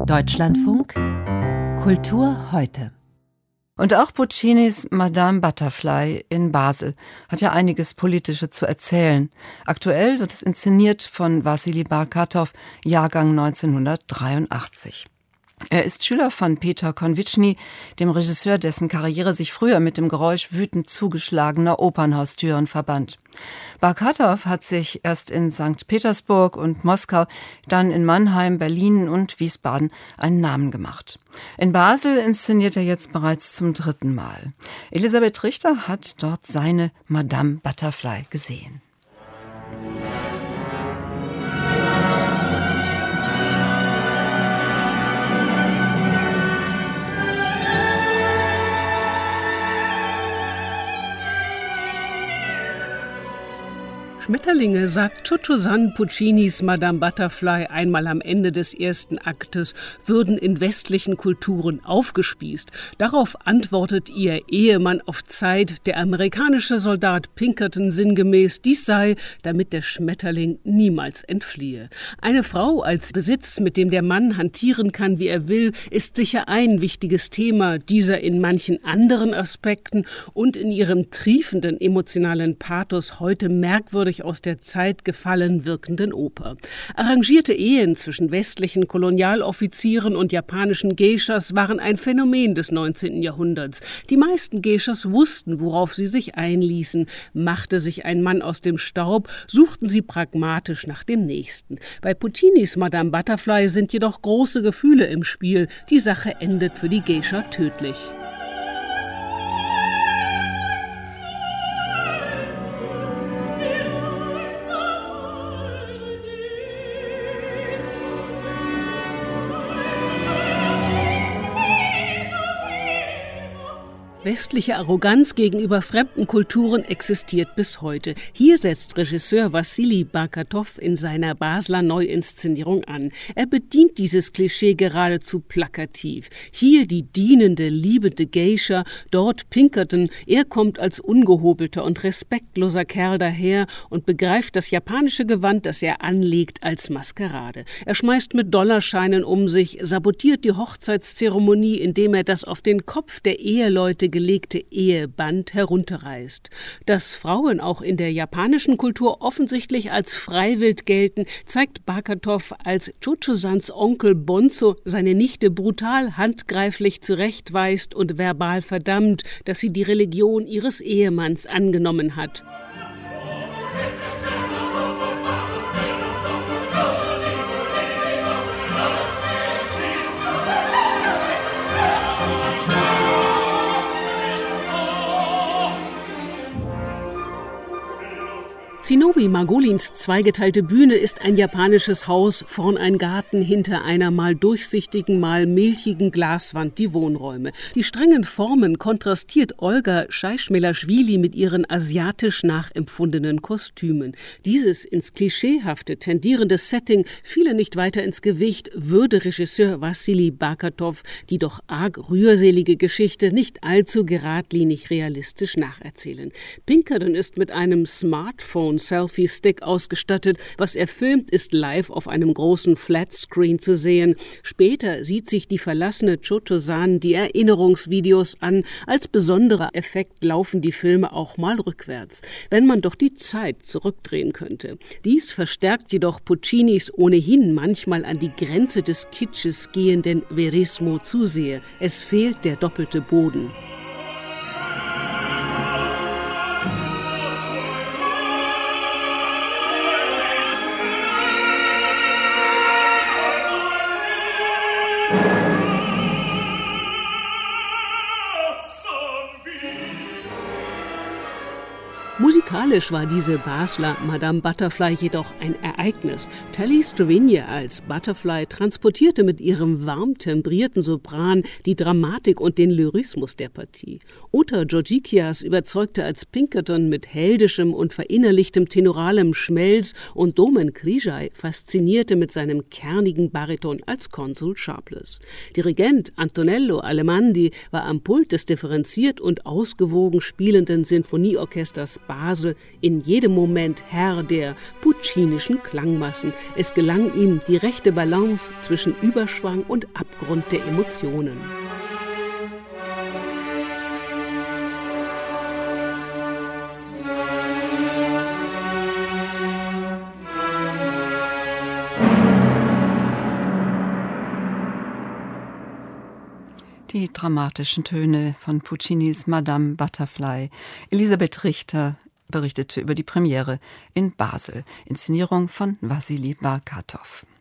Deutschlandfunk Kultur heute. Und auch Puccinis Madame Butterfly in Basel hat ja einiges Politische zu erzählen. Aktuell wird es inszeniert von Wassily Barkatow, Jahrgang 1983. Er ist Schüler von Peter Konwitschny, dem Regisseur, dessen Karriere sich früher mit dem Geräusch wütend zugeschlagener Opernhaustüren verband. Barkatow hat sich erst in St. Petersburg und Moskau, dann in Mannheim, Berlin und Wiesbaden einen Namen gemacht. In Basel inszeniert er jetzt bereits zum 3. Mal. Elisabeth Richter hat dort seine Madame Butterfly gesehen. Schmetterlinge, sagt Chucho-san Puccinis Madame Butterfly einmal am Ende des ersten Aktes, würden in westlichen Kulturen aufgespießt. Darauf antwortet ihr Ehemann auf Zeit, der amerikanische Soldat Pinkerton, sinngemäß, dies sei, damit der Schmetterling niemals entfliehe. Eine Frau als Besitz, mit dem der Mann hantieren kann, wie er will, ist sicher ein wichtiges Thema, dieser in manchen anderen Aspekten und in ihrem triefenden emotionalen Pathos heute merkwürdig aus der Zeit gefallen wirkenden Oper. Arrangierte Ehen zwischen westlichen Kolonialoffizieren und japanischen Geishas waren ein Phänomen des 19. Jahrhunderts. Die meisten Geishas wussten, worauf sie sich einließen. Machte sich ein Mann aus dem Staub, suchten sie pragmatisch nach dem Nächsten. Bei Puccinis Madame Butterfly sind jedoch große Gefühle im Spiel. Die Sache endet für die Geisha tödlich. Westliche Arroganz gegenüber fremden Kulturen existiert bis heute. Hier setzt Regisseur Wassily Barkatow in seiner Basler Neuinszenierung an. Er bedient dieses Klischee geradezu plakativ. Hier die dienende, liebende Geisha, dort Pinkerton. Er kommt als ungehobelter und respektloser Kerl daher und begreift das japanische Gewand, das er anlegt, als Maskerade. Er schmeißt mit Dollarscheinen um sich, sabotiert die Hochzeitszeremonie, indem er das auf den Kopf der Eheleute gelegte Eheband herunterreißt. Dass Frauen auch in der japanischen Kultur offensichtlich als freiwild gelten, zeigt Barkatow, als Chucho-sans Onkel Bonzo seine Nichte brutal handgreiflich zurechtweist und verbal verdammt, dass sie die Religion ihres Ehemanns angenommen hat. Zinovy Margolins zweigeteilte Bühne ist ein japanisches Haus, vorn ein Garten, hinter einer mal durchsichtigen, mal milchigen Glaswand die Wohnräume. Die strengen Formen kontrastiert Olga Scheischmelaschwili mit ihren asiatisch nachempfundenen Kostümen. Dieses ins Klischeehafte tendierende Setting fiele nicht weiter ins Gewicht, würde Regisseur Wassily Barkatow die doch arg rührselige Geschichte nicht allzu geradlinig realistisch nacherzählen. Pinkerton ist mit einem Smartphone-Selfie-Stick ausgestattet. Was er filmt, ist live auf einem großen Flatscreen zu sehen. Später sieht sich die verlassene Chucho-san die Erinnerungsvideos an. Als besonderer Effekt laufen die Filme auch mal rückwärts. Wenn man doch die Zeit zurückdrehen könnte. Dies verstärkt jedoch Puccinis ohnehin manchmal an die Grenze des Kitsches gehenden Verismo zu sehr. Es fehlt der doppelte Boden. Musikalisch war diese Basler Madame Butterfly jedoch ein Ereignis. Tally Stravenia als Butterfly transportierte mit ihrem warm tembrierten Sopran die Dramatik und den Lyrismus der Partie. Ota Georgikias überzeugte als Pinkerton mit heldischem und verinnerlichtem tenoralem Schmelz und Domen Krijai faszinierte mit seinem kernigen Bariton als Konsul Sharpless. Dirigent Antonello Alemandi war am Pult des differenziert und ausgewogen spielenden Sinfonieorchesters Basel in jedem Moment Herr der puccinischen Klangmassen. Es gelang ihm die rechte Balance zwischen Überschwang und Abgrund der Emotionen. Die dramatischen Töne von Puccinis Madame Butterfly. Elisabeth Richter berichtete über die Premiere in Basel. Inszenierung von Wassily Barkatow.